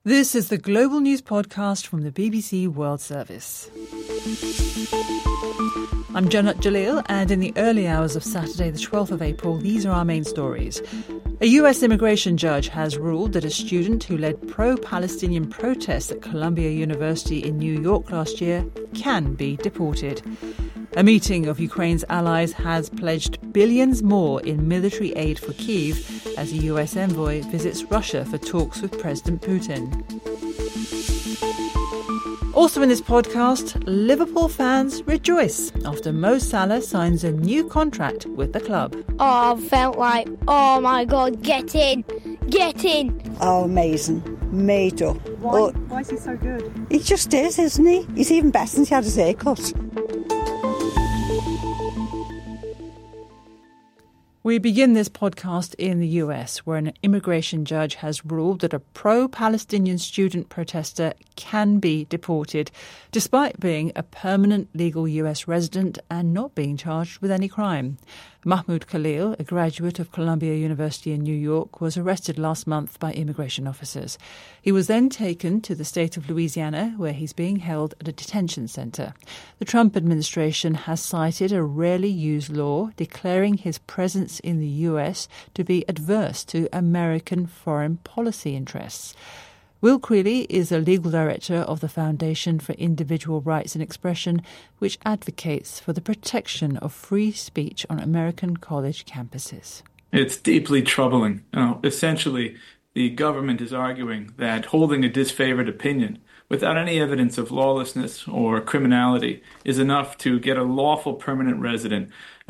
This is the Global News Podcast from the BBC World Service. I'm Janat Jalil, and in the early hours of Saturday, the 12th of April, these are our main stories. A US immigration judge has ruled that a student who led pro-Palestinian protests at Columbia University in New York last year can be deported. A meeting of Ukraine's allies has pledged billions more in military aid for Kyiv as a US envoy visits Russia for talks with President Putin. Also in this podcast, Liverpool fans rejoice after Mo Salah signs a new contract with the club. Oh, I felt like, oh my God, get in, get in. Oh, amazing. Made up. Why is he so good? He just is, isn't he? He's even better since he had his haircut. We begin this podcast in the US, where an immigration judge has ruled that a pro-Palestinian student protester can be deported, despite being a permanent legal US resident and not being charged with any crime. Mahmoud Khalil, a graduate of Columbia University in New York, was arrested last month by immigration officers. He was then taken to the state of Louisiana, where he's being held at a detention center. The Trump administration has cited a rarely used law declaring his presence in the US to be adverse to American foreign policy interests. Will Creeley is a legal director of the Foundation for Individual Rights and Expression, which advocates for the protection of free speech on American college campuses. It's deeply troubling. Essentially, the government is arguing that holding a disfavored opinion without any evidence of lawlessness or criminality is enough to get a lawful permanent resident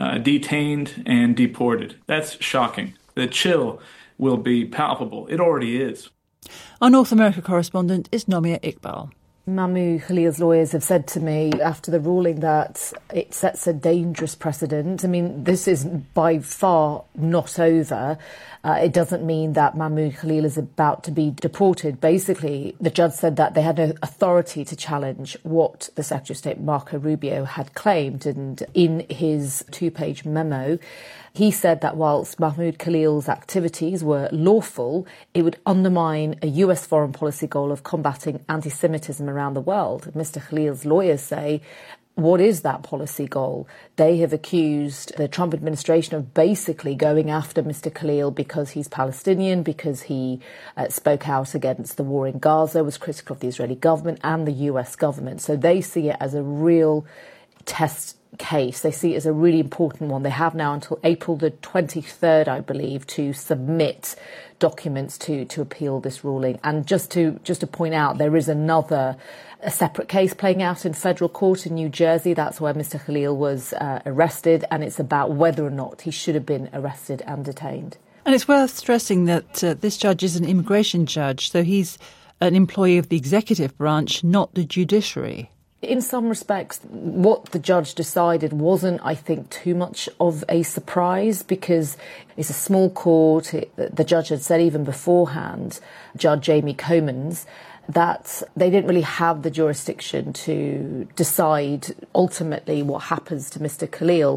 detained and deported. That's shocking. The chill will be palpable. It already is. Our North America correspondent is Nomia Iqbal. Mahmoud Khalil's lawyers have said to me after the ruling that it sets a dangerous precedent. I mean, this is by far not over. It doesn't mean that Mahmoud Khalil is about to be deported. Basically, the judge said that they had no authority to challenge what the Secretary of State Marco Rubio had claimed. And in his two-page memo, he said that whilst Mahmoud Khalil's activities were lawful, it would undermine a US foreign policy goal of combating anti-Semitism around the world. Mr. Khalil's lawyers say, what is that policy goal? They have accused the Trump administration of basically going after Mr. Khalil because he's Palestinian, because he spoke out against the war in Gaza, was critical of the Israeli government and the US government. So they see it as a real test case. They see it as a really important one. They have now until April the 23rd, I believe, to submit documents to appeal this ruling. And just to point out, there is a separate case playing out in federal court in New Jersey. That's where Mr. Khalil was arrested, and it's about whether or not he should have been arrested and detained. And it's worth stressing that this judge is an immigration judge, so he's an employee of the executive branch, not the judiciary. In some respects, what the judge decided wasn't, I think, too much of a surprise because it's a small court. The judge had said even beforehand, Judge Amy Comins, that they didn't really have the jurisdiction to decide ultimately what happens to Mr. Khalil.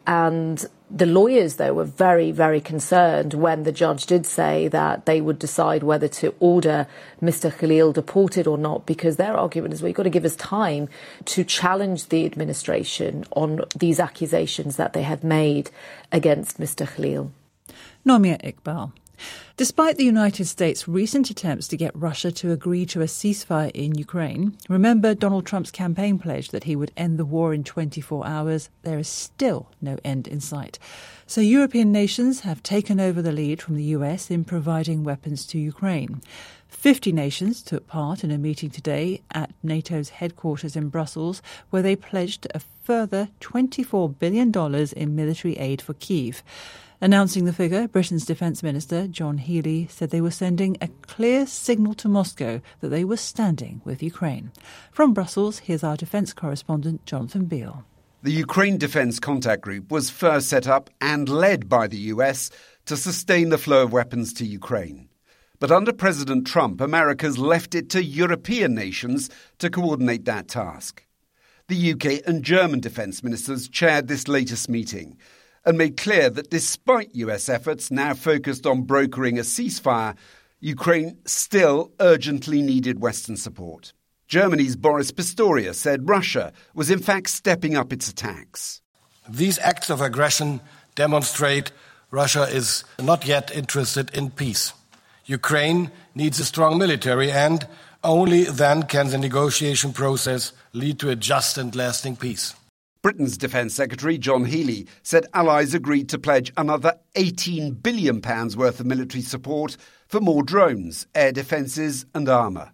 And the lawyers, though, were very, very concerned when the judge did say that they would decide whether to order Mr. Khalil deported or not, because their argument is, well, you've got to give us time to challenge the administration on these accusations that they had made against Mr. Khalil. Nomia Iqbal. Despite the United States' recent attempts to get Russia to agree to a ceasefire in Ukraine, remember Donald Trump's campaign pledge that he would end the war in 24 hours, there is still no end in sight. So European nations have taken over the lead from the US in providing weapons to Ukraine. 50 nations took part in a meeting today at NATO's headquarters in Brussels, where they pledged a further $24 billion in military aid for Kyiv. Announcing the figure, Britain's Defence Minister, John Healey, said they were sending a clear signal to Moscow that they were standing with Ukraine. From Brussels, here's our defence correspondent, Jonathan Beale. The Ukraine Defence Contact Group was first set up and led by the US to sustain the flow of weapons to Ukraine. But under President Trump, America's left it to European nations to coordinate that task. The UK and German defence ministers chaired this latest meeting and made clear that despite US efforts now focused on brokering a ceasefire, Ukraine still urgently needed Western support. Germany's Boris Pistorius said Russia was in fact stepping up its attacks. These acts of aggression demonstrate Russia is not yet interested in peace. Ukraine needs a strong military, and only then can the negotiation process lead to a just and lasting peace. Britain's Defence Secretary John Healey said allies agreed to pledge another £18 billion worth of military support for more drones, air defences and armour.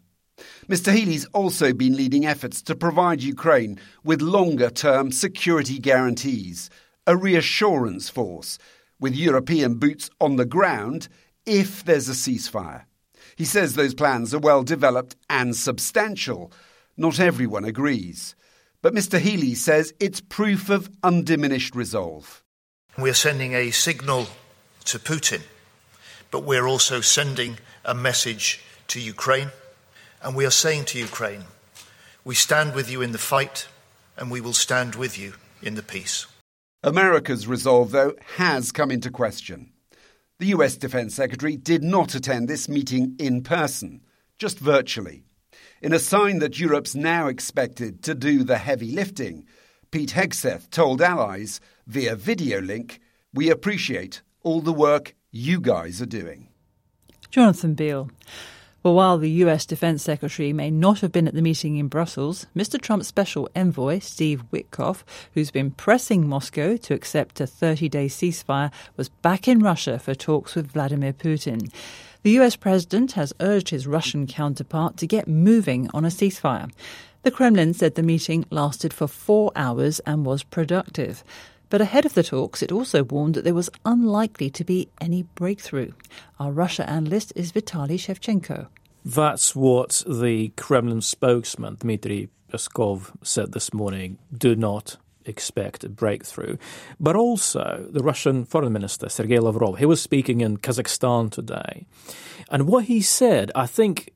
Mr Healey's also been leading efforts to provide Ukraine with longer-term security guarantees, a reassurance force, with European boots on the ground if there's a ceasefire. He says those plans are well developed and substantial. Not everyone agrees. But Mr Healey says it's proof of undiminished resolve. We're sending a signal to Putin, but we're also sending a message to Ukraine. And we are saying to Ukraine, we stand with you in the fight, and we will stand with you in the peace. America's resolve, though, has come into question. The US Defence Secretary did not attend this meeting in person, just virtually. In a sign that Europe's now expected to do the heavy lifting, Pete Hegseth told allies via video link, "We appreciate all the work you guys are doing." Jonathan Beale. Well, while the US Defence Secretary may not have been at the meeting in Brussels, Mr Trump's special envoy, Steve Witkoff, who's been pressing Moscow to accept a 30-day ceasefire, was back in Russia for talks with Vladimir Putin. The US president has urged his Russian counterpart to get moving on a ceasefire. The Kremlin said the meeting lasted for 4 hours and was productive. But ahead of the talks, it also warned that there was unlikely to be any breakthrough. Our Russia analyst is Vitaly Shevchenko. That's what the Kremlin spokesman, Dmitry Peskov, said this morning. Do not expect a breakthrough. But also the Russian foreign minister, Sergei Lavrov, he was speaking in Kazakhstan today. And what he said, I think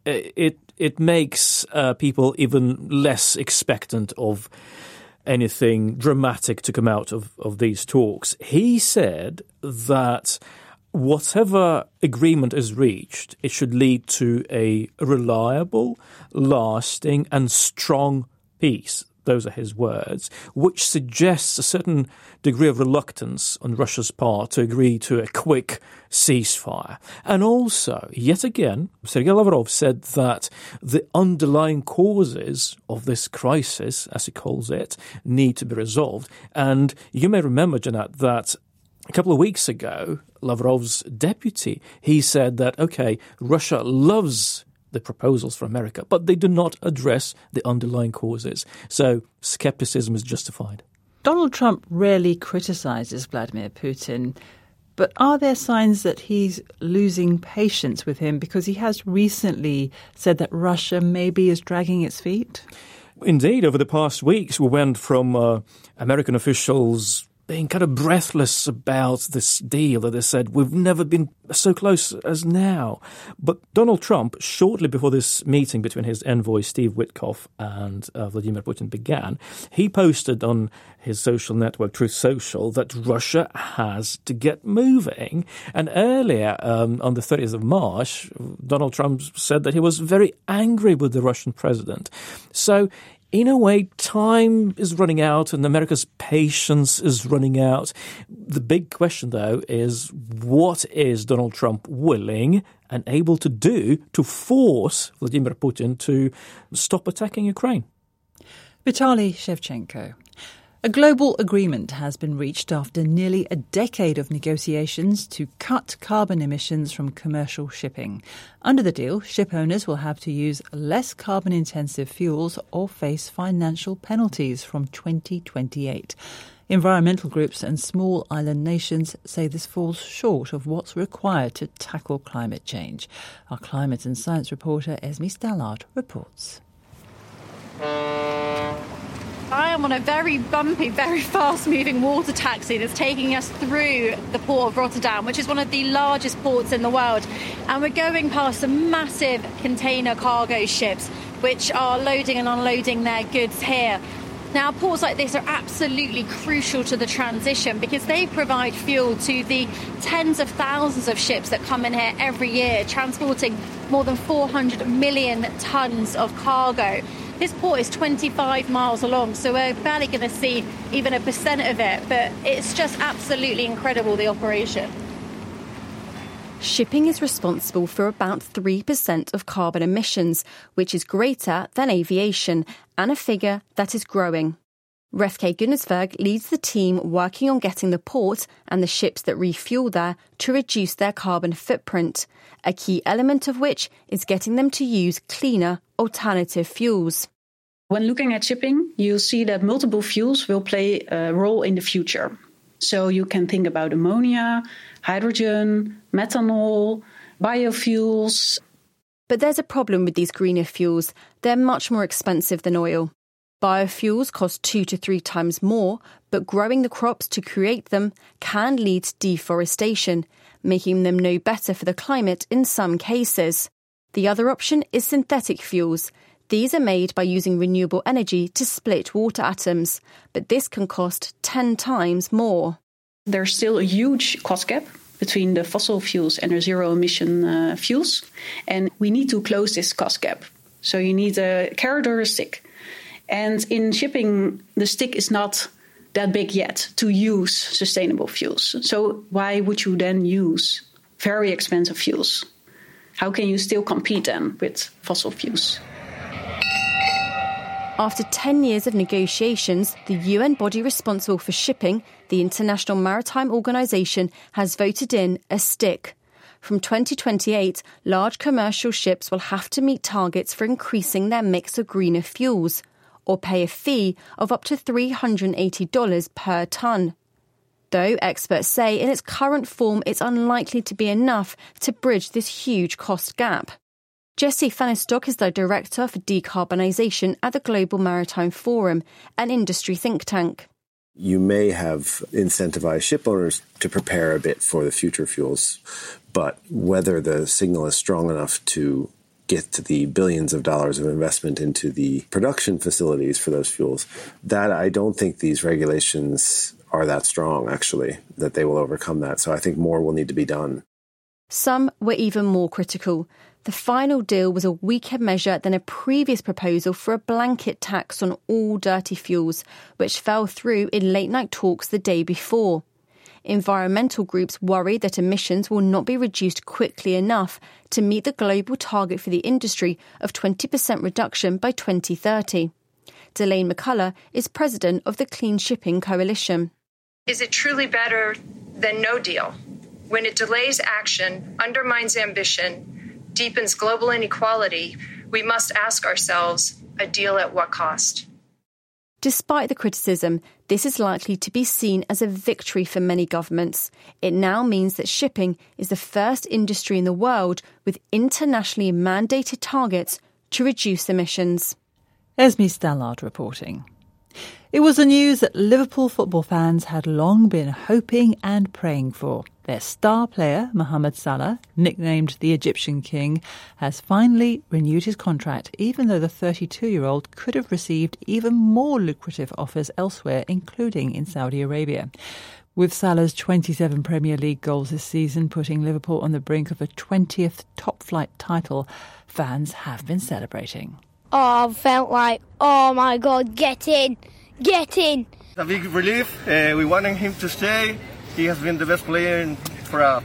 it makes people even less expectant of anything dramatic to come out of these talks. He said that whatever agreement is reached, it should lead to a reliable, lasting and strong peace. Those are his words, which suggests a certain degree of reluctance on Russia's part to agree to a quick ceasefire. And also, yet again, Sergei Lavrov said that the underlying causes of this crisis, as he calls it, need to be resolved. And you may remember, Jeanette, that a couple of weeks ago, Lavrov's deputy, he said that, OK, Russia loves the proposals from America, but they do not address the underlying causes. So skepticism is justified. Donald Trump rarely criticises Vladimir Putin, but are there signs that he's losing patience with him because he has recently said that Russia maybe is dragging its feet? Indeed, over the past weeks, we went from American officials being kind of breathless about this deal that they said, we've never been so close as now. But Donald Trump, shortly before this meeting between his envoy Steve Witkoff and Vladimir Putin began, he posted on his social network, Truth Social, that Russia has to get moving. And earlier, on the 30th of March, Donald Trump said that he was very angry with the Russian president. So in a way, time is running out and America's patience is running out. The big question, though, is what is Donald Trump willing and able to do to force Vladimir Putin to stop attacking Ukraine? Vitaly Shevchenko. A global agreement has been reached after nearly a decade of negotiations to cut carbon emissions from commercial shipping. Under the deal, ship owners will have to use less carbon-intensive fuels or face financial penalties from 2028. Environmental groups and small island nations say this falls short of what's required to tackle climate change. Our climate and science reporter Esme Stallard reports. I am on a very bumpy, very fast-moving water taxi that's taking us through the port of Rotterdam, which is one of the largest ports in the world. And we're going past some massive container cargo ships, which are loading and unloading their goods here. Now, ports like this are absolutely crucial to the transition because they provide fuel to the tens of thousands of ships that come in here every year, transporting more than 400 million tonnes of cargo. This port is 25 miles long, so we're barely going to see even 1% of it, but it's just absolutely incredible, the operation. Shipping is responsible for about 3% of carbon emissions, which is greater than aviation, and a figure that is growing. Refke Gunnarsberg leads the team working on getting the port and the ships that refuel there to reduce their carbon footprint, a key element of which is getting them to use cleaner alternative fuels. When looking at shipping, you'll see that multiple fuels will play a role in the future. So you can think about ammonia, hydrogen, methanol, biofuels. But there's a problem with these greener fuels. They're much more expensive than oil. Biofuels cost 2 to 3 times more, but growing the crops to create them can lead to deforestation, making them no better for the climate in some cases. The other option is synthetic fuels. These are made by using renewable energy to split water atoms, but this can cost 10 times more. There's still a huge cost gap between the fossil fuels and the zero-emission fuels, and we need to close this cost gap. So you need a carrot or a stick. And in shipping, the stick is not that big yet to use sustainable fuels. So why would you then use very expensive fuels? How can you still compete then with fossil fuels? After 10 years of negotiations, the UN body responsible for shipping, the International Maritime Organization, has voted in a stick. From 2028, large commercial ships will have to meet targets for increasing their mix of greener fuels, or pay a fee of up to $380 per tonne. Though experts say in its current form it's unlikely to be enough to bridge this huge cost gap. Jesse Fanistok is the Director for Decarbonisation at the Global Maritime Forum, an industry think tank. You may have incentivized ship owners to prepare a bit for the future fuels, but whether the signal is strong enough to get to the billions of dollars of investment into the production facilities for those fuels, that I don't think these regulations are that strong, actually, that they will overcome that. So I think more will need to be done. Some were even more critical. The final deal was a weaker measure than a previous proposal for a blanket tax on all dirty fuels, which fell through in late-night talks the day before. Environmental groups worry that emissions will not be reduced quickly enough to meet the global target for the industry of 20% reduction by 2030. Delane McCullough is president of the Clean Shipping Coalition. Is it truly better than no deal? When it delays action, undermines ambition, deepens global inequality, we must ask ourselves, a deal at what cost? Despite the criticism, this is likely to be seen as a victory for many governments. It now means that shipping is the first industry in the world with internationally mandated targets to reduce emissions. Esme Stallard reporting. It was the news that Liverpool football fans had long been hoping and praying for. Their star player, Mohamed Salah, nicknamed the Egyptian King, has finally renewed his contract, even though the 32-year-old could have received even more lucrative offers elsewhere, including in Saudi Arabia. With Salah's 27 Premier League goals this season putting Liverpool on the brink of a 20th top-flight title, fans have been celebrating. Oh, I felt like, oh my God, get in, get in. A big relief. We wanted him to stay. He has been the best player for a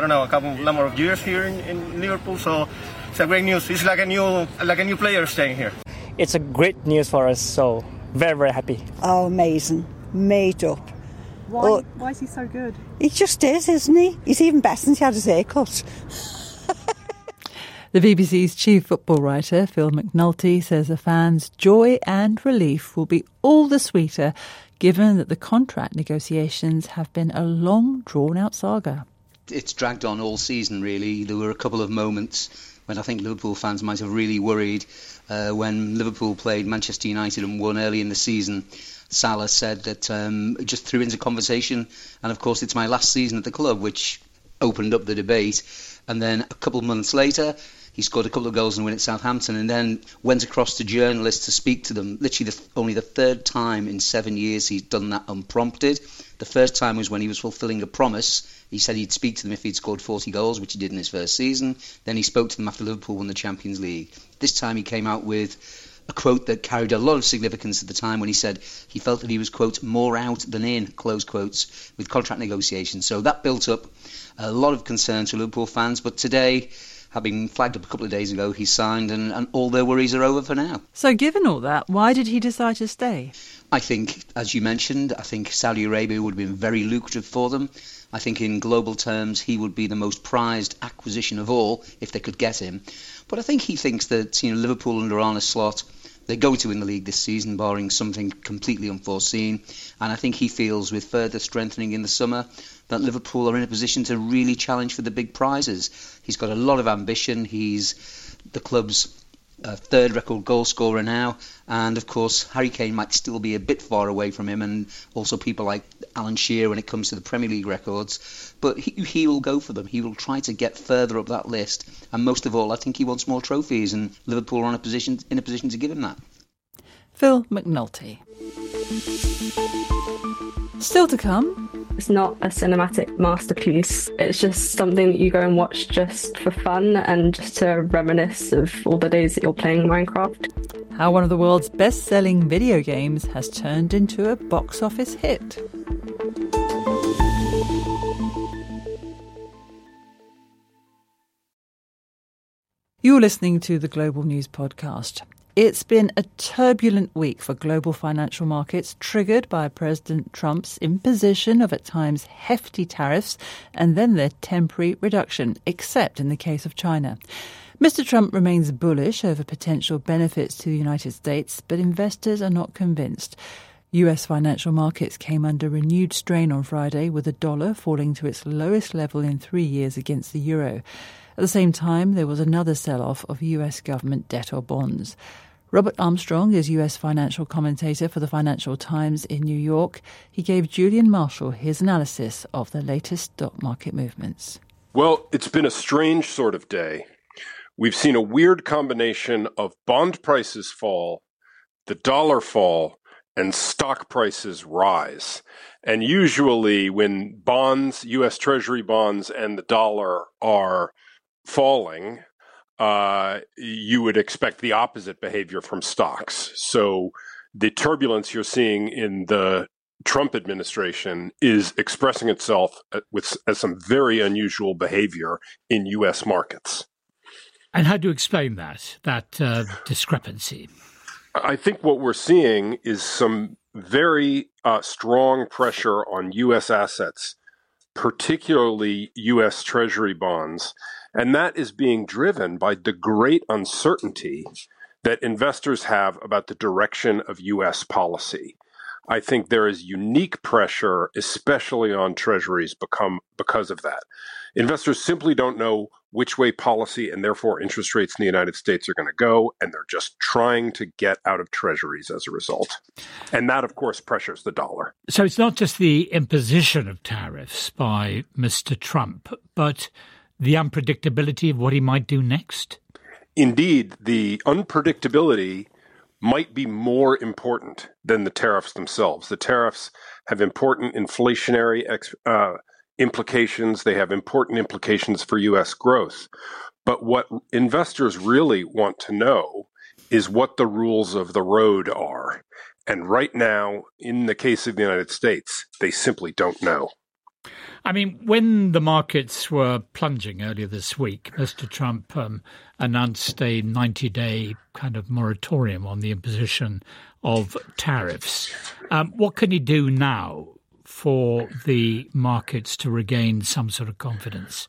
number of years here in Liverpool. So it's a great news. It's like a new player staying here. It's a great news for us. So very, very happy. Oh, amazing. Made up. Why is he so good? He just is, isn't he? He's even better since he had his haircut. The BBC's chief football writer, Phil McNulty, says the fans' joy and relief will be all the sweeter given that the contract negotiations have been a long, drawn-out saga. It's dragged on all season, really. There were a couple of moments when I think Liverpool fans might have really worried. When Liverpool played Manchester United and won early in the season, Salah said that just threw into conversation, and of course it's my last season at the club, which opened up the debate. And then a couple of months later, He scored a couple of goals and win at Southampton, and then went across to journalists to speak to them. Literally only the third time in 7 years he's done that unprompted. The first time was when he was fulfilling a promise. He said he'd speak to them if he'd scored 40 goals, which he did in his first season. Then he spoke to them after Liverpool won the Champions League. This time he came out with a quote that carried a lot of significance at the time when he said he felt that he was, quote, more out than in, close quotes, with contract negotiations. So that built up a lot of concern to Liverpool fans. But today, having flagged up a couple of days ago, he signed and all their worries are over for now. So given all that, why did he decide to stay? I think, as you mentioned, I think Saudi Arabia would have been very lucrative for them. I think in global terms, he would be the most prized acquisition of all if they could get him. But I think he thinks that, Liverpool under Arne Slot, they're going to win the league this season, barring something completely unforeseen. And I think he feels with further strengthening in the summer that Liverpool are in a position to really challenge for the big prizes. He's got a lot of ambition. He's the club's third record goal scorer now. And, of course, Harry Kane might still be a bit far away from him, and also people like Alan Shearer when it comes to the Premier League records. But he will go for them. He will try to get further up that list. And most of all, I think he wants more trophies, and Liverpool are in a position to give him that. Phil McNulty. Still to come. It's not a cinematic masterpiece. It's just something that you go and watch just for fun and just to reminisce of all the days that you're playing Minecraft. How one of the world's best-selling video games has turned into a box office hit. You're listening to the Global News Podcast. It's been a turbulent week for global financial markets, triggered by President Trump's imposition of at times hefty tariffs and then their temporary reduction, except in the case of China. Mr. Trump remains bullish over potential benefits to the United States, but investors are not convinced. US financial markets came under renewed strain on Friday, with the dollar falling to its lowest level in 3 years against the euro. At the same time, there was another sell-off of US government debt or bonds. Robert Armstrong is US financial commentator for the Financial Times in New York. He gave Julian Marshall his analysis of the latest stock market movements. Well, it's been a strange sort of day. We've seen a weird combination of bond prices fall, the dollar fall, and stock prices rise. And usually when bonds, U.S. Treasury bonds, and the dollar are falling, you would expect the opposite behavior from stocks. So the turbulence you're seeing in the Trump administration is expressing itself as some very unusual behavior in U.S. markets. And how do you explain that discrepancy? I think what we're seeing is some very strong pressure on U.S. assets, particularly U.S. Treasury bonds. And that is being driven by the great uncertainty that investors have about the direction of U.S. policy. I think there is unique pressure, especially on treasuries, because of that. Investors simply don't know which way policy and therefore interest rates in the United States are going to go, and they're just trying to get out of treasuries as a result. And that, of course, pressures the dollar. So it's not just the imposition of tariffs by Mr. Trump, but the unpredictability of what he might do next? Indeed, the unpredictability might be more important than the tariffs themselves. The tariffs have important inflationary implications. They have important implications for U.S. growth. But what investors really want to know is what the rules of the road are. And right now, in the case of the United States, they simply don't know. I mean, when the markets were plunging earlier this week, Mr. Trump announced a 90-day kind of moratorium on the imposition of tariffs. What can he do now for the markets to regain some sort of confidence?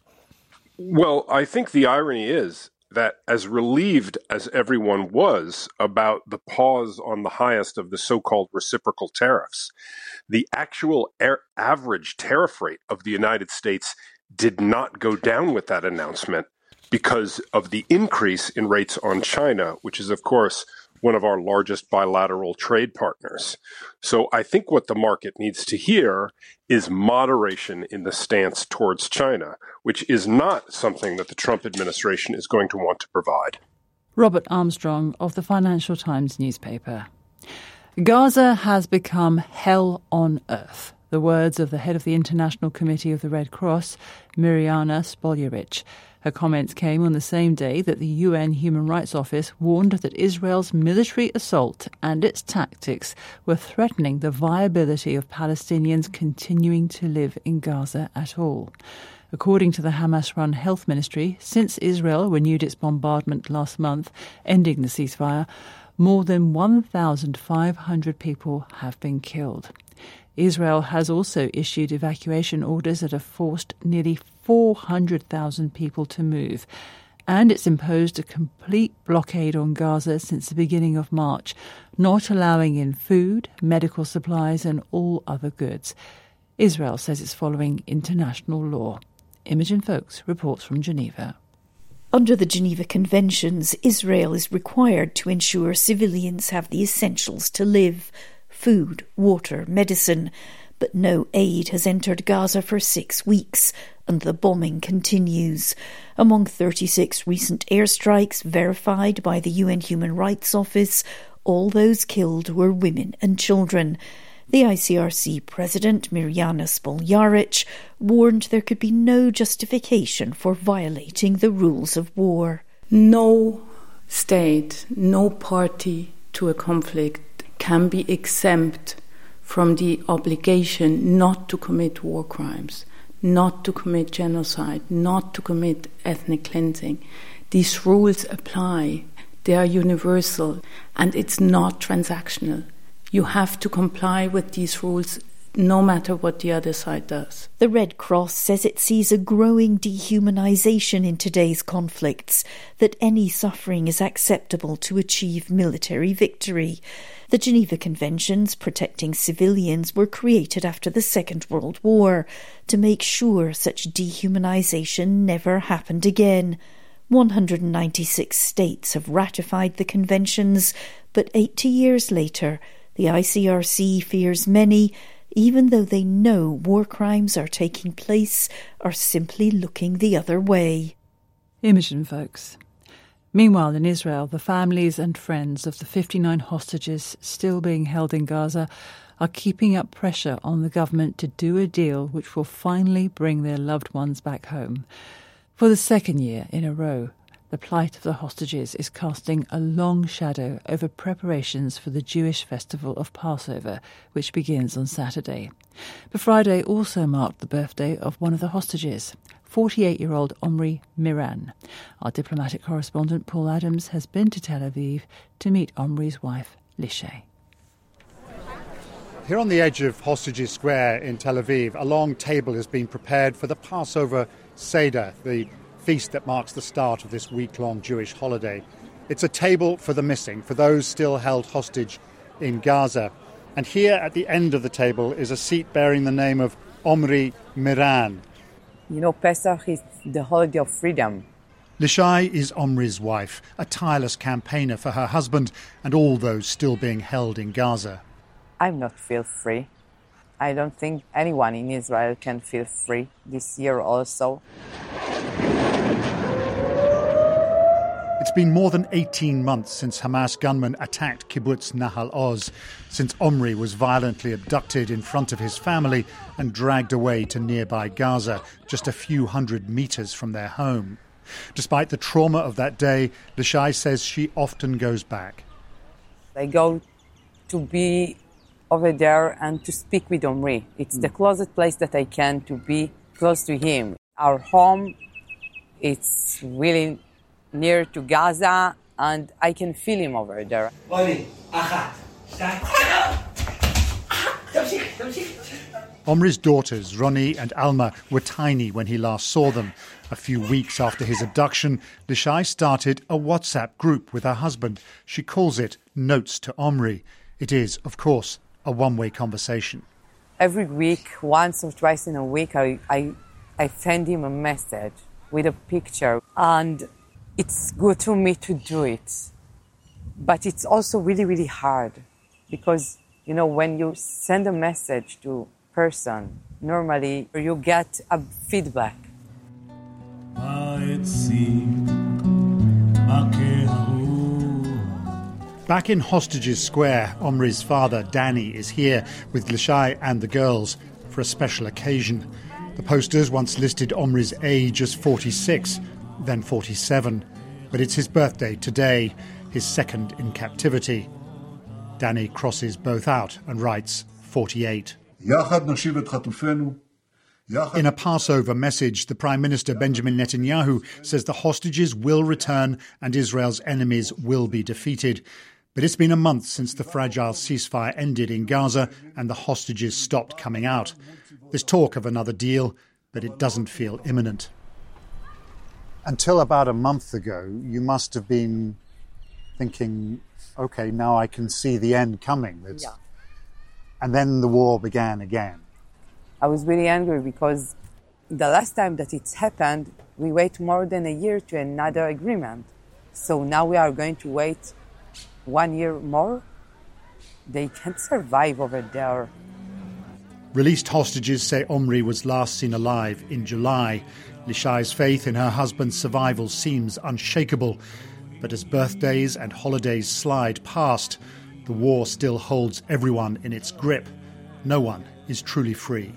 Well, I think the irony is that as relieved as everyone was about the pause on the highest of the so-called reciprocal tariffs, the actual average tariff rate of the United States did not go down with that announcement because of the increase in rates on China, which is, of course, one of our largest bilateral trade partners. So I think what the market needs to hear is moderation in the stance towards China, which is not something that the Trump administration is going to want to provide. Robert Armstrong of the Financial Times newspaper. Gaza has become hell on earth. The words of the head of the International Committee of the Red Cross, Mirjana Spoljaric. Her comments came on the same day that the UN Human Rights Office warned that Israel's military assault and its tactics were threatening the viability of Palestinians continuing to live in Gaza at all. According to the Hamas-run Health Ministry, since Israel renewed its bombardment last month, ending the ceasefire, more than 1,500 people have been killed. Israel has also issued evacuation orders that have forced nearly 400,000 people to move, and it's imposed a complete blockade on Gaza since the beginning of March, not allowing in food, medical supplies and all other goods. Israel says it's following international law. Imogen Foulkes reports from Geneva. Under the Geneva Conventions, Israel is required to ensure civilians have the essentials to live: food, water, medicine. But no aid has entered Gaza for 6 weeks, and the bombing continues. Among 36 recent airstrikes verified by the UN Human Rights Office, all those killed were women and children. The ICRC president, Mirjana Spoljaric, warned there could be no justification for violating the rules of war. No state, no party to a conflict can be exempt from the obligation not to commit war crimes, not to commit genocide, not to commit ethnic cleansing. These rules apply. They are universal, and it's not transactional. You have to comply with these rules no matter what the other side does. The Red Cross says it sees a growing dehumanization in today's conflicts, that any suffering is acceptable to achieve military victory. The Geneva Conventions protecting civilians were created after the Second World War to make sure such dehumanization never happened again. 196 states have ratified the conventions, but 80 years later, the ICRC fears many, even though they know war crimes are taking place, are simply looking the other way. Imogen Foulkes. Meanwhile, in Israel, the families and friends of the 59 hostages still being held in Gaza are keeping up pressure on the government to do a deal which will finally bring their loved ones back home. For the second year in a row, the plight of the hostages is casting a long shadow over preparations for the Jewish festival of Passover, which begins on Saturday. But Friday also marked the birthday of one of the hostages, 48-year-old Omri Miran. Our diplomatic correspondent Paul Adams has been to Tel Aviv to meet Omri's wife, Lishay. Here on the edge of Hostages Square in Tel Aviv, a long table has been prepared for the Passover Seder, the feast that marks the start of this week-long Jewish holiday. It's a table for the missing, for those still held hostage in Gaza. And here at the end of the table is a seat bearing the name of Omri Miran. You know, Pesach is the holiday of freedom. Lishay is Omri's wife, a tireless campaigner for her husband and all those still being held in Gaza. I not feel free. I don't think anyone in Israel can feel free this year also. It's been more than 18 months since Hamas gunmen attacked kibbutz Nahal Oz, since Omri was violently abducted in front of his family and dragged away to nearby Gaza, just a few hundred metres from their home. Despite the trauma of that day, Lishay says she often goes back. I go to be over there and to speak with Omri. It's the closest place that I can to be close to him. Our home, it's really near to Gaza, and I can feel him over there. Omri's daughters, Roni and Alma, were tiny when he last saw them. A few weeks after his abduction, Lishay started a WhatsApp group with her husband. She calls it Notes to Omri. It is, of course, a one-way conversation. Every week, once or twice in a week, I send him a message with a picture, and it's good to me to do it. But it's also really, really hard because, you know, when you send a message to a person, normally you get a feedback. Back in Hostages Square, Omri's father, Danny, is here with Lishai and the girls for a special occasion. The posters once listed Omri's age as 46, then 47. But it's his birthday today, his second in captivity. Danny crosses both out and writes 48. In a Passover message, the Prime Minister Benjamin Netanyahu says the hostages will return and Israel's enemies will be defeated. But it's been a month since the fragile ceasefire ended in Gaza and the hostages stopped coming out. There's talk of another deal, but it doesn't feel imminent. Until about a month ago, you must have been thinking, OK, now I can see the end coming. Yeah. And then the war began again. I was really angry because the last time that it's happened, we wait more than a year to another agreement. So now we are going to wait 1 year more. They can't survive over there. Released hostages say Omri was last seen alive in July. Lishai's faith in her husband's survival seems unshakable. But as birthdays and holidays slide past, the war still holds everyone in its grip. No one is truly free.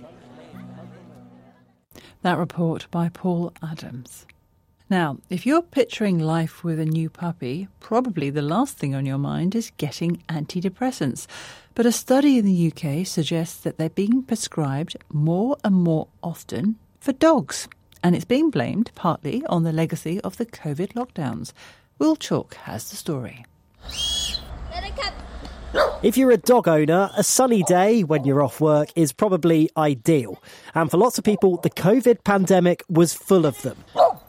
That report by Paul Adams. Now, if you're picturing life with a new puppy, probably the last thing on your mind is getting antidepressants. But a study in the UK suggests that they're being prescribed more and more often for dogs. And it's being blamed partly on the legacy of the COVID lockdowns. Will Chalk has the story. If you're a dog owner, a sunny day when you're off work is probably ideal. And for lots of people, the COVID pandemic was full of them.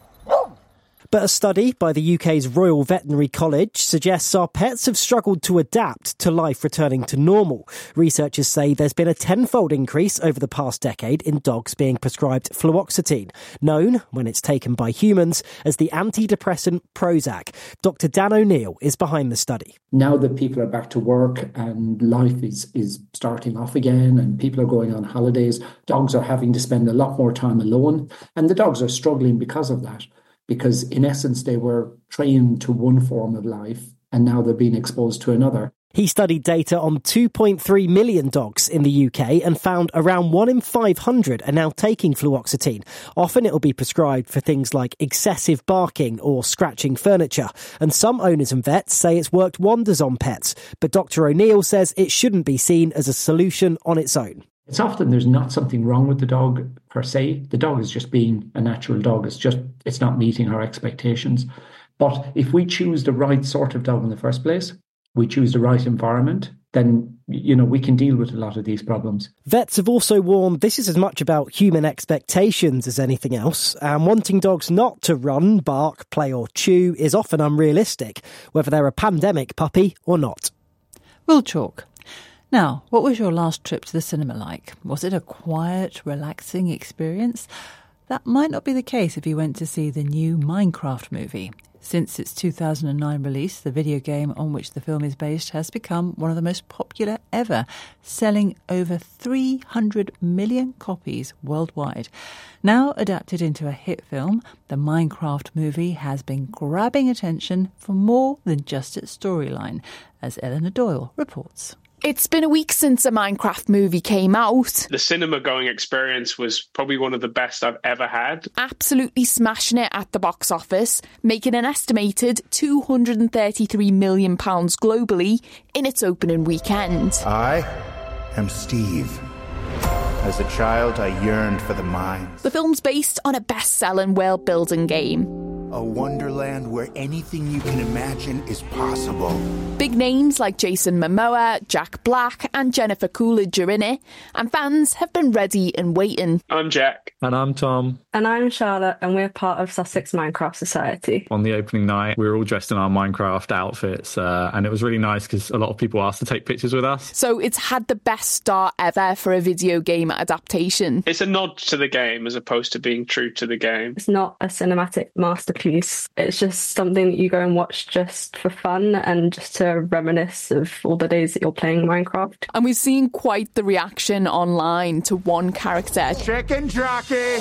But a study by the UK's Royal Veterinary College suggests our pets have struggled to adapt to life returning to normal. Researchers say there's been a tenfold increase over the past decade in dogs being prescribed fluoxetine, known, when it's taken by humans, as the antidepressant Prozac. Dr Dan O'Neill is behind the study. Now that people are back to work and life is starting off again and people are going on holidays, dogs are having to spend a lot more time alone, and the dogs are struggling because of that. Because in essence, they were trained to one form of life and now they're being exposed to another. He studied data on 2.3 million dogs in the UK and found around 1 in 500 are now taking fluoxetine. Often it'll be prescribed for things like excessive barking or scratching furniture. And some owners and vets say it's worked wonders on pets. But Dr. O'Neill says it shouldn't be seen as a solution on its own. It's often there's not something wrong with the dog per se. The dog is just being a natural dog. It's not meeting our expectations. But if we choose the right sort of dog in the first place, we choose the right environment, then, we can deal with a lot of these problems. Vets have also warned this is as much about human expectations as anything else, and wanting dogs not to run, bark, play or chew is often unrealistic, whether they're a pandemic puppy or not. Will Chalk. Now, what was your last trip to the cinema like? Was it a quiet, relaxing experience? That might not be the case if you went to see the new Minecraft movie. Since its 2009 release, the video game on which the film is based has become one of the most popular ever, selling over 300 million copies worldwide. Now adapted into a hit film, the Minecraft movie has been grabbing attention for more than just its storyline, as Eleanor Doyle reports. It's been a week since a Minecraft movie came out. The cinema-going experience was probably one of the best I've ever had. Absolutely smashing it at the box office, making an estimated £233 million globally in its opening weekend. I am Steve. As a child, I yearned for the mines. The film's based on a best-selling world-building game. A wonderland where anything you can imagine is possible. Big names like Jason Momoa, Jack Black and Jennifer Coolidge are in it, and fans have been ready and waiting. I'm Jack. And I'm Tom. And I'm Charlotte, and we're part of Sussex Minecraft Society. On the opening night, we were all dressed in our Minecraft outfits, and it was really nice because a lot of people asked to take pictures with us. So it's had the best start ever for a video game adaptation. It's a nod to the game as opposed to being true to the game. It's not a cinematic masterpiece. It's just something that you go and watch just for fun and just to reminisce of all the days that you're playing Minecraft. And we've seen quite the reaction online to one character. Chicken jockey!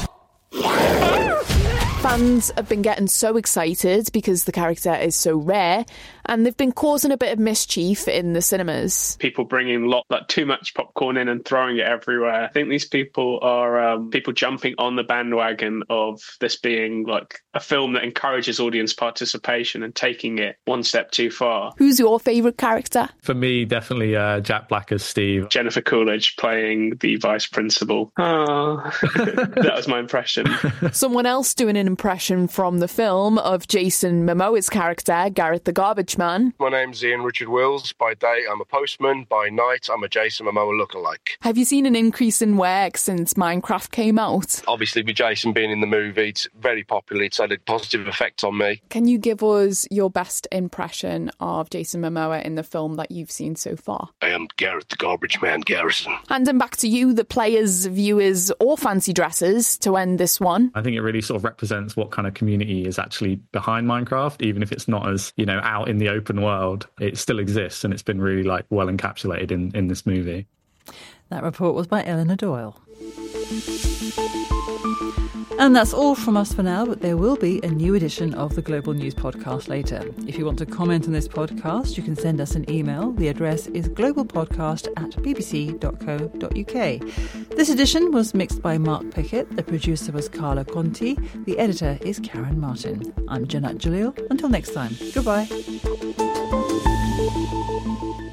Fans have been getting so excited because the character is so rare, and they've been causing a bit of mischief in the cinemas. People bringing too much popcorn in and throwing it everywhere. I think these people are people jumping on the bandwagon of this being like a film that encourages audience participation and taking it one step too far. Who's your favourite character? For me, definitely Jack Black as Steve. Jennifer Coolidge playing the vice principal. Oh, that was my impression. Someone else doing an impression from the film of Jason Momoa's character, Garrett the Garbage Man. My name's Ian Richard Wills. By day, I'm a postman. By night, I'm a Jason Momoa lookalike. Have you seen an increase in work since Minecraft came out? Obviously, with Jason being in the movie, it's very popular. It's had a positive effect on me. Can you give us your best impression of Jason Momoa in the film that you've seen so far? I am Garrett the Garbage Man Garrison. Handing back to you, the players, viewers or fancy dressers, to end this one. I think it really sort of represents what kind of community is actually behind Minecraft, even if it's not as, out in the open world. It still exists, and it's been really well encapsulated in this movie. That report was by Eleanor Doyle. And that's all from us for now, but there will be a new edition of the Global News Podcast later. If you want to comment on this podcast, you can send us an email. The address is globalpodcast@bbc.co.uk. This edition was mixed by Mark Pickett. The producer was Carla Conti. The editor is Karen Martin. I'm Janat Jalil. Until next time, goodbye.